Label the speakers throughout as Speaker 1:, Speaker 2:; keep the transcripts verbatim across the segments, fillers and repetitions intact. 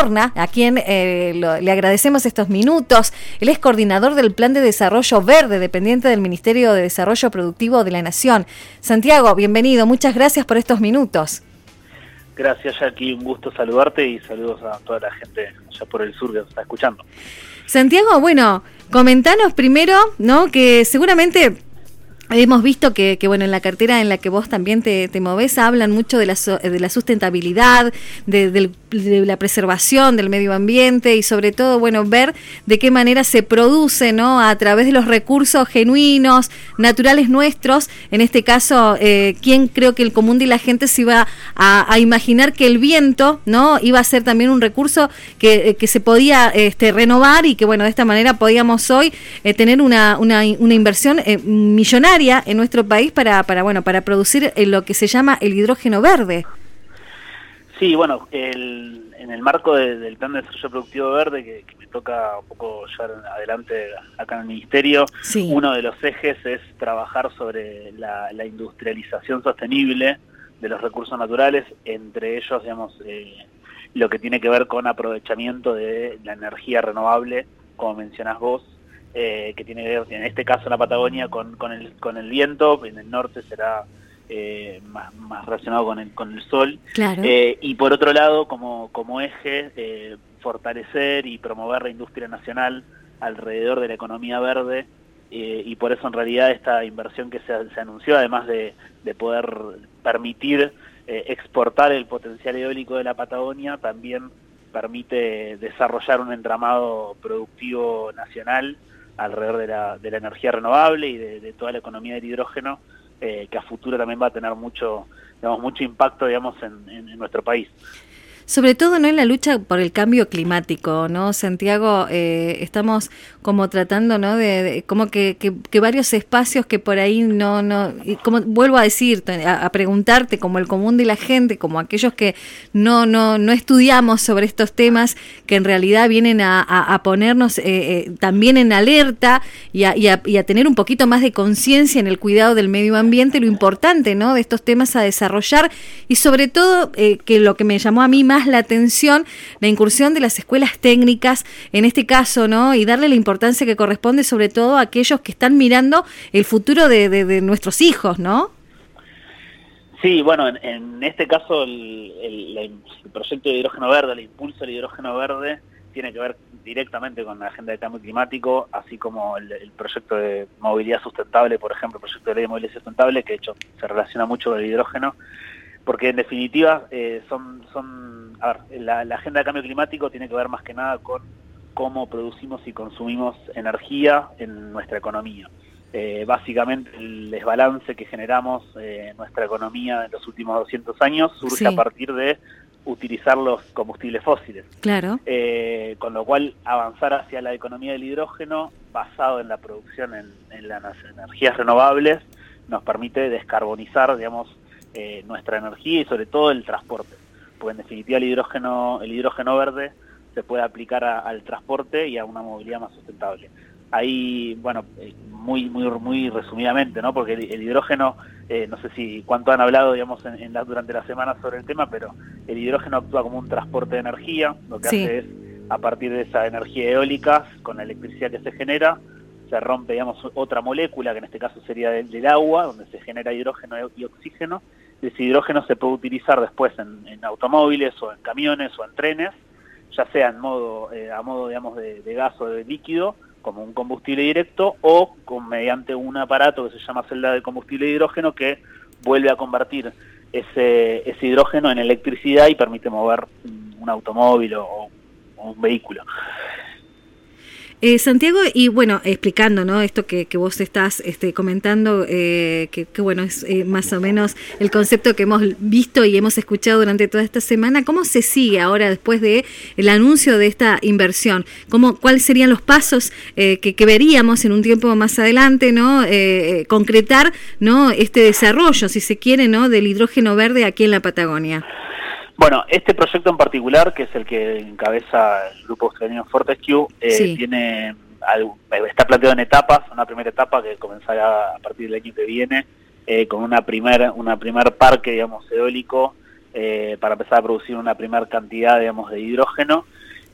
Speaker 1: Horna, a quien eh, lo, le agradecemos estos minutos. Él es coordinador del Plan de Desarrollo Verde, dependiente del Ministerio de Desarrollo Productivo de la Nación. Santiago, bienvenido, muchas gracias por estos minutos.
Speaker 2: Gracias, Jackie, un gusto saludarte y saludos a toda la gente allá por el sur que nos está escuchando.
Speaker 1: Santiago, bueno, comentanos primero, ¿no? Que seguramente hemos visto que, que, bueno, en la cartera en la que vos también te, te movés, hablan mucho de la, de la sustentabilidad, de, de, de la preservación del medio ambiente y sobre todo, bueno, ver de qué manera se produce, ¿no? A través de los recursos genuinos, naturales nuestros. En este caso, eh, ¿quién creo que el común de la gente se iba a, a imaginar que el viento, ¿no? Iba a ser también un recurso que, que se podía este, renovar y que, bueno, de esta manera podíamos hoy eh, tener una, una, una inversión eh, millonaria en nuestro país para, para bueno para producir lo que se llama el hidrógeno verde.
Speaker 2: Sí, bueno, el, en el marco de, del Plan de Desarrollo Productivo Verde, que, que me toca un poco llevar adelante acá en el Ministerio, sí. Uno de los ejes es trabajar sobre la, la industrialización sostenible de los recursos naturales, entre ellos, digamos, eh, lo que tiene que ver con aprovechamiento de la energía renovable, como mencionás vos, Eh, que tiene que ver, en este caso en la Patagonia, con, con, el, con el viento. En el norte será eh, más, más relacionado con el, con el sol.
Speaker 1: Claro.
Speaker 2: Eh, y por otro lado, como, como eje, eh, fortalecer y promover la industria nacional alrededor de la economía verde, eh, y por eso en realidad esta inversión que se, se anunció, además de, de poder permitir eh, exportar el potencial eólico de la Patagonia, también permite desarrollar un entramado productivo nacional alrededor de la, de la energía renovable y de, de toda la economía del hidrógeno, eh, que a futuro también va a tener mucho, digamos, mucho impacto, digamos, en, en, en nuestro país.
Speaker 1: Sobre todo, ¿no?, en la lucha por el cambio climático, ¿no, Santiago? Eh, estamos como tratando, ¿no?, de, de como que, que, que varios espacios que por ahí no, no, como vuelvo a decirte, a, a preguntarte, como el común de la gente, como aquellos que no, no, no estudiamos sobre estos temas, que en realidad vienen a, a, a ponernos eh, eh, también en alerta y a, y, a, y a tener un poquito más de conciencia en el cuidado del medio ambiente, lo importante, ¿no?, de estos temas a desarrollar y sobre todo eh, que lo que me llamó a mí más la atención, la incursión de las escuelas técnicas en este caso, ¿no? Y darle la importancia que corresponde sobre todo a aquellos que están mirando el futuro de, de, de nuestros hijos, ¿no?
Speaker 2: Sí, bueno, en, en este caso el, el, el proyecto de hidrógeno verde, el impulso del hidrógeno verde, tiene que ver directamente con la agenda de cambio climático, así como el, el proyecto de movilidad sustentable, por ejemplo, el proyecto de ley de movilidad sustentable, que de hecho se relaciona mucho con el hidrógeno, porque en definitiva eh, son, son a ver, la, la agenda de cambio climático tiene que ver más que nada con cómo producimos y consumimos energía en nuestra economía. Eh, básicamente el desbalance que generamos eh, en nuestra economía en los últimos doscientos años surge sí. a partir de utilizar los combustibles fósiles.
Speaker 1: Claro.
Speaker 2: Eh, con lo cual avanzar hacia la economía del hidrógeno basado en la producción en, en las energías renovables nos permite descarbonizar, digamos, Eh, nuestra energía y sobre todo el transporte, porque en definitiva el hidrógeno el hidrógeno verde se puede aplicar a, al transporte y a una movilidad más sustentable. Ahí, bueno, eh, muy muy muy resumidamente, ¿no? Porque el, el hidrógeno, eh, no sé si cuánto han hablado, digamos, en, en la, durante la semana sobre el tema, pero el hidrógeno actúa como un transporte de energía, lo que sí. hace es, a partir de esa energía eólica, con la electricidad que se genera, se rompe, digamos, otra molécula, que en este caso sería del, del agua, donde se genera hidrógeno y oxígeno. Ese hidrógeno se puede utilizar después en, en automóviles o en camiones o en trenes, ya sea en modo, eh, a modo, digamos, de, de gas o de líquido, como un combustible directo, o con, mediante un aparato que se llama celda de combustible de hidrógeno, que vuelve a convertir ese, ese hidrógeno en electricidad y permite mover un automóvil o, o un vehículo.
Speaker 1: Eh, Santiago, y bueno, explicando, ¿no?, esto que, que vos estás este, comentando, eh, que, que bueno, es eh, más o menos el concepto que hemos visto y hemos escuchado durante toda esta semana. ¿Cómo se sigue ahora después de el anuncio de esta inversión? ¿Cómo, cuáles serían los pasos eh, que, que veríamos en un tiempo más adelante, ¿no?, eh, concretar, ¿no?, este desarrollo, si se quiere, ¿no?, del hidrógeno verde aquí en la Patagonia?
Speaker 2: Bueno, este proyecto en particular, que es el que encabeza el grupo australiano Fortescue, eh, sí. tiene está planteado en etapas, una primera etapa que comenzará a partir del año que viene, eh, con una primer, una primer parque, digamos, eólico eh, para empezar a producir una primera cantidad, digamos, de hidrógeno.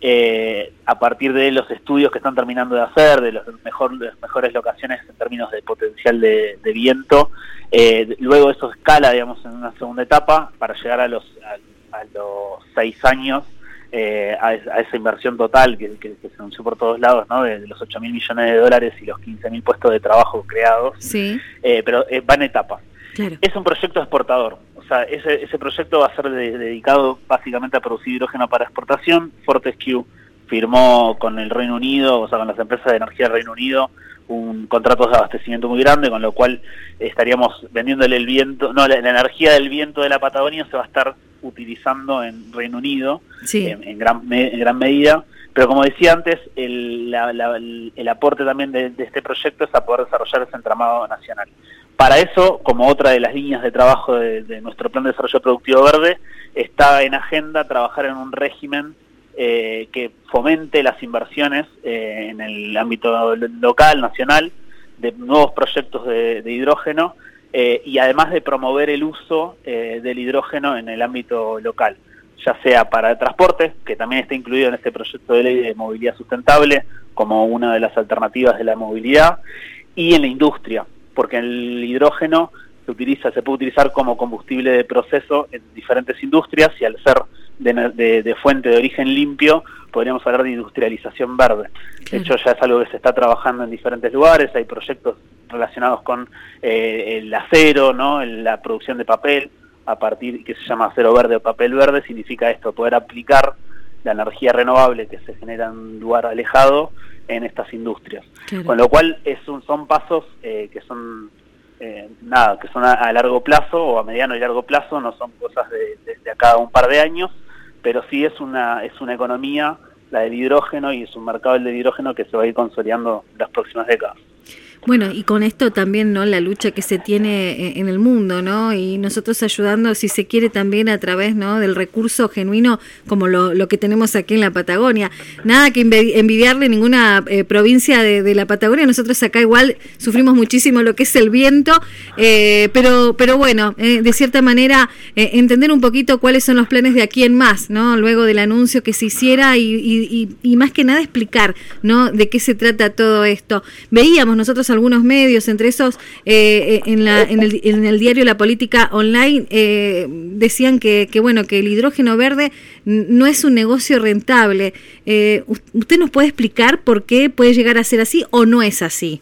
Speaker 2: Eh, a partir de los estudios que están terminando de hacer, de los mejor, las mejores locaciones en términos de potencial de, de viento, eh, luego eso escala, digamos, en una segunda etapa para llegar a los, a, a los seis años, eh, a, a esa inversión total que, que, que se anunció por todos lados, ¿no? De, de los ocho mil millones de dólares y los quince mil puestos de trabajo creados,
Speaker 1: sí.
Speaker 2: eh, pero eh, va en etapas.
Speaker 1: Claro.
Speaker 2: Es un proyecto exportador, o sea, ese, ese proyecto va a ser de, dedicado básicamente a producir hidrógeno para exportación. Fortescue firmó con el Reino Unido, o sea, con las empresas de energía del Reino Unido, un contrato de abastecimiento muy grande, con lo cual estaríamos vendiéndole el viento, no, la, la energía del viento de la Patagonia se va a estar utilizando en Reino Unido,
Speaker 1: sí.
Speaker 2: en, en, gran, en gran medida. Pero como decía antes, el, la, la, el aporte también de, de este proyecto es a poder desarrollar ese entramado nacional. Para eso, como otra de las líneas de trabajo de, de nuestro Plan de Desarrollo Productivo Verde, está en agenda trabajar en un régimen eh, que fomente las inversiones eh, en el ámbito local, nacional, de nuevos proyectos de, de hidrógeno eh, y además de promover el uso eh, del hidrógeno en el ámbito local, ya sea para el transporte, que también está incluido en este proyecto de ley de movilidad sustentable como una de las alternativas de la movilidad, y en la industria, porque el hidrógeno se utiliza, se puede utilizar como combustible de proceso en diferentes industrias, y al ser de, de, de fuente de origen limpio, podríamos hablar de industrialización verde. Claro. De hecho, ya es algo que se está trabajando en diferentes lugares, hay proyectos relacionados con eh, el acero, ¿no? La producción de papel, a partir que se llama acero verde o papel verde, significa esto, poder aplicar la energía renovable que se genera en un lugar alejado en estas industrias. Claro. Con lo cual es un, son pasos eh, que son eh, nada, que son a, a largo plazo o a mediano y largo plazo, no son cosas de, de, de acá a un par de años, pero sí es una es una economía, la del hidrógeno, y es un mercado del hidrógeno que se va a ir consolidando en las próximas décadas.
Speaker 1: Bueno, y con esto también, ¿no?, la lucha que se tiene en el mundo, ¿no? Y nosotros ayudando, si se quiere, también a través, ¿no?, del recurso genuino como lo, lo que tenemos aquí en la Patagonia. Nada que envidiarle ninguna eh, provincia de, de la Patagonia. Nosotros acá igual sufrimos muchísimo lo que es el viento, eh, pero pero bueno, eh, de cierta manera eh, entender un poquito cuáles son los planes de aquí en más, ¿no?, luego del anuncio que se hiciera, y, y, y, y más que nada explicar, ¿no?, de qué se trata todo esto. Veíamos nosotros algunos medios, entre esos eh, en, la, en, el, en el diario La Política Online, eh, decían que, que bueno, que el hidrógeno verde no es un negocio rentable. Eh, ¿Usted nos puede explicar por qué puede llegar a ser así o no es así?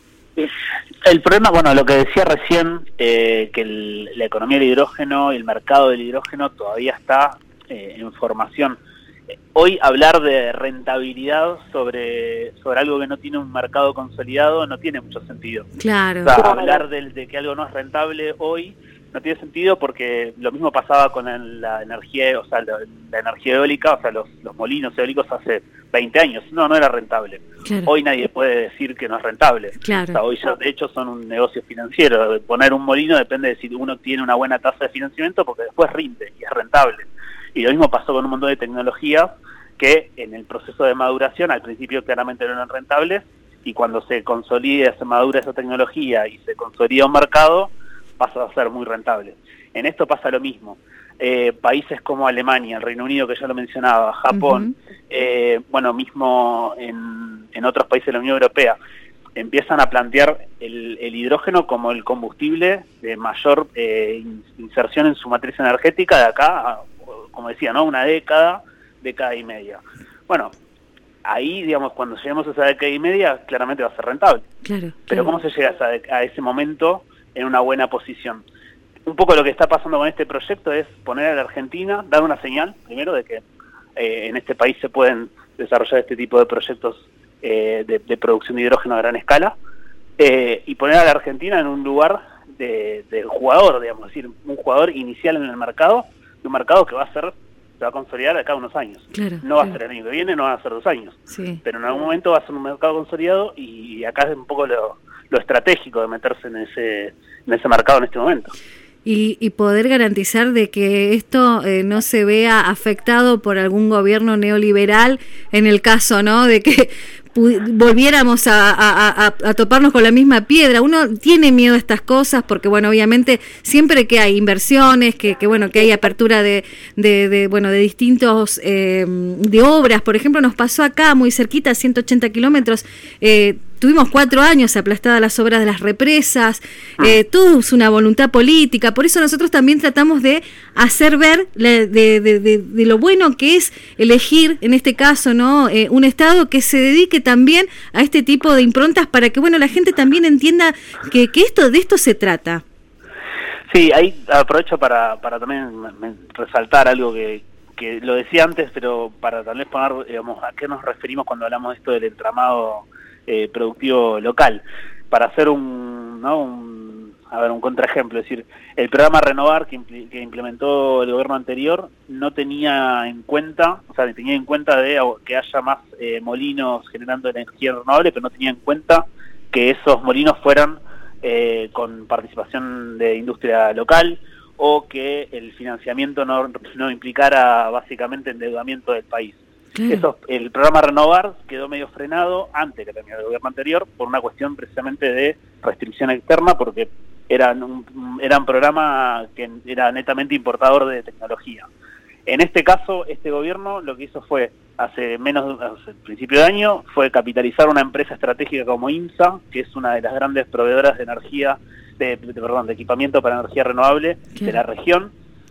Speaker 2: El problema, bueno, lo que decía recién, eh, que el, la economía del hidrógeno y el mercado del hidrógeno todavía está eh, en formación. Hoy hablar de rentabilidad sobre sobre algo que no tiene un mercado consolidado no tiene mucho sentido.
Speaker 1: Claro.
Speaker 2: O sea, hablar de, de que algo no es rentable hoy no tiene sentido, porque lo mismo pasaba con el, la energía, o sea, la, la energía eólica, o sea, los, los molinos eólicos hace veinte años. No, no era rentable. Claro. Hoy nadie puede decir que no es rentable.
Speaker 1: Claro.
Speaker 2: O sea, hoy ya de hecho son un negocio financiero. Poner un molino depende de si uno tiene una buena tasa de financiamiento, porque después rinde y es rentable. Y lo mismo pasó con un montón de tecnologías que en el proceso de maduración al principio claramente no eran rentables, y cuando se consolida, se madura esa tecnología y se consolida un mercado, pasa a ser muy rentable. En esto pasa lo mismo. Eh, países como Alemania, el Reino Unido, que ya lo mencionaba, Japón, uh-huh. eh, bueno, mismo en, en otros países de la Unión Europea, empiezan a plantear el, el hidrógeno como el combustible de mayor eh, inserción en su matriz energética de acá a, como decía, ¿no?, una década, década y media. Bueno, ahí, digamos, cuando lleguemos a esa década y media, claramente va a ser rentable.
Speaker 1: Claro,
Speaker 2: Pero
Speaker 1: claro.
Speaker 2: ¿cómo se llega a, esa, a ese momento en una buena posición? Un poco lo que está pasando con este proyecto es poner a la Argentina, dar una señal, primero, de que eh, en este país se pueden desarrollar este tipo de proyectos eh, de, de producción de hidrógeno a gran escala, eh, y poner a la Argentina en un lugar de, de jugador, digamos, es decir, un jugador inicial en el mercado, un mercado que va a ser, se va a consolidar acá unos años.
Speaker 1: Claro,
Speaker 2: no va
Speaker 1: claro.
Speaker 2: a ser el año que viene, no va a ser dos años.
Speaker 1: Sí.
Speaker 2: Pero en algún momento va a ser un mercado consolidado, y acá es un poco lo, lo estratégico de meterse en ese, en ese mercado en este momento.
Speaker 1: Y, y poder garantizar de que esto eh, no se vea afectado por algún gobierno neoliberal, en el caso, ¿no?, de que volviéramos a, a, a, a toparnos con la misma piedra. Uno tiene miedo a estas cosas porque, bueno, obviamente siempre que hay inversiones, que, que bueno, que hay apertura de, de, de bueno, de distintos, eh, de obras, por ejemplo, nos pasó acá muy cerquita, a ciento ochenta kilómetros, eh, tuvimos cuatro años aplastadas las obras de las represas, eh, todo es una voluntad política, por eso nosotros también tratamos de hacer ver de, de, de, de lo bueno que es elegir, en este caso, ¿no? Eh, un Estado que se dedique también a este tipo de improntas para que, bueno, la gente también entienda que, que esto de esto se trata.
Speaker 2: Sí, ahí aprovecho para, para también resaltar algo que, que lo decía antes, pero para tal vez poner, digamos, a qué nos referimos cuando hablamos de esto del entramado Eh, productivo local, para hacer un, ¿no? un, a ver, un contraejemplo, es decir, el programa Renovar que, impl que implementó el gobierno anterior no tenía en cuenta, o sea, tenía en cuenta de que haya más eh, molinos generando energía renovable, pero no tenía en cuenta que esos molinos fueran eh, con participación de industria local, o que el financiamiento no, no implicara básicamente endeudamiento del país. Eso, el programa Renovar quedó medio frenado antes de que terminara el gobierno anterior por una cuestión precisamente de restricción externa, porque era un, era un programa que era netamente importador de tecnología. En este caso, este gobierno lo que hizo fue, hace menos hace el principio de año, fue capitalizar una empresa estratégica como INSA, que es una de las grandes proveedoras de energía, de, de, perdón, de equipamiento para energía renovable de la región.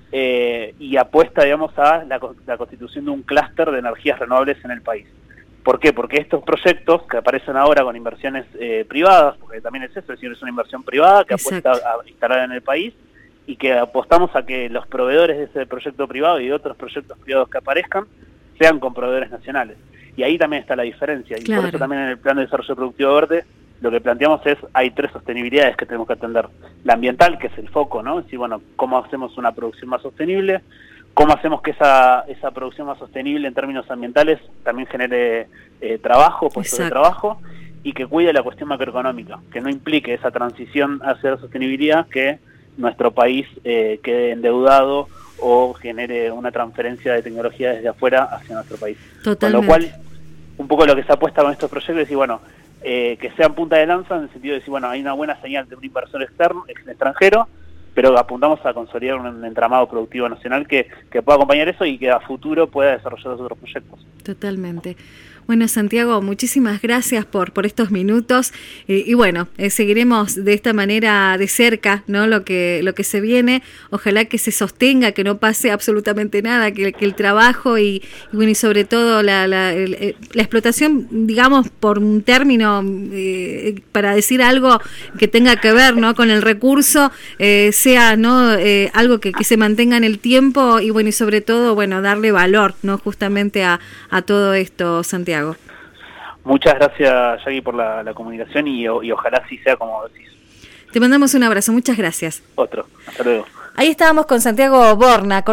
Speaker 2: Eh, y apuesta, digamos, a la, la constitución de un clúster de energías renovables en el país. ¿Por qué? Porque estos proyectos que aparecen ahora con inversiones eh, privadas, porque también es eso, es decir, es una inversión privada que Exacto. apuesta a instalar en el país, y que apostamos a que los proveedores de ese proyecto privado y de otros proyectos privados que aparezcan sean con proveedores nacionales. Y ahí también está la diferencia, y claro. por eso también en el Plan de Desarrollo Productivo Verde lo que planteamos es, hay tres sostenibilidades que tenemos que atender. La ambiental, que es el foco, ¿no? Es decir, bueno, cómo hacemos una producción más sostenible, cómo hacemos que esa esa producción más sostenible en términos ambientales también genere eh, trabajo, puestos Exacto. de trabajo, y que cuide la cuestión macroeconómica, que no implique esa transición hacia la sostenibilidad, que nuestro país eh, quede endeudado o genere una transferencia de tecnología desde afuera hacia nuestro país. Totalmente. Con lo cual, un poco lo que se apuesta con estos proyectos es decir, bueno, Eh, que sean punta de lanza en el sentido de decir, bueno, hay una buena señal de un inversor externo, extranjero, pero apuntamos a consolidar un entramado productivo nacional que, que pueda acompañar eso y que a futuro pueda desarrollar los otros proyectos.
Speaker 1: Totalmente. Bueno, Santiago, muchísimas gracias por, por estos minutos eh, y bueno, eh, seguiremos de esta manera de cerca, ¿no? Lo que lo que se viene, ojalá que se sostenga, que no pase absolutamente nada, que, que el trabajo y, y bueno y sobre todo la, la, el, la explotación, digamos, por un término eh, para decir algo que tenga que ver, ¿no? con el recurso, eh, sea no eh, algo que, que se mantenga en el tiempo y bueno y sobre todo bueno darle valor, ¿no? justamente a, a todo esto, Santiago.
Speaker 2: Muchas gracias, Jackie, por la, la comunicación y, y ojalá sí sea como decís.
Speaker 1: Te mandamos un abrazo, muchas gracias.
Speaker 2: Otro, hasta luego.
Speaker 1: Ahí estábamos con Santiago Borna.